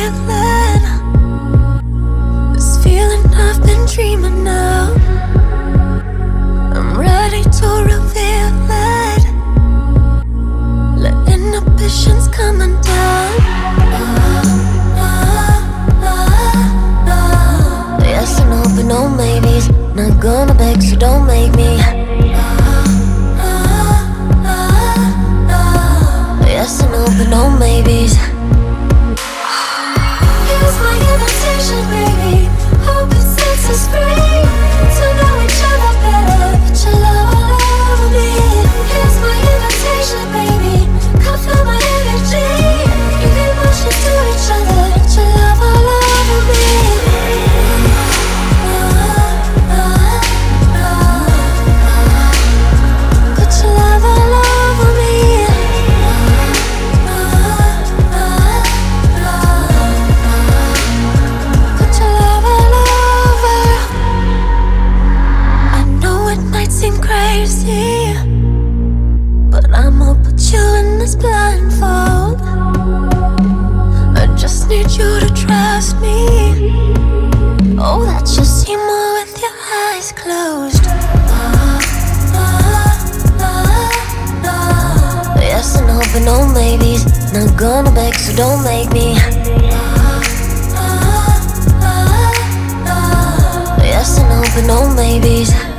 feeling. This feeling I've been dreaming of. I'm ready to reveal it. Let inhibitions come undone. Yes and no, but no maybes. Not gonna beg, so don't make me. Yes and no, but no maybes. Here's my invitation, baby. Hope it sets us free to know each other better. Put your love all over me. Here's my invitation, baby. Come feel my energy. Give emotions to each other. Put your love all over me. Put your love all over me. Put your love all over. I know it might seem crazy, but I'ma put you in this blindfold. I just need you to trust me. Oh, that you see more with your eyes closed. Yes and no, but no maybes. Not gonna beg, so don't make me. Yes and no, but no maybes.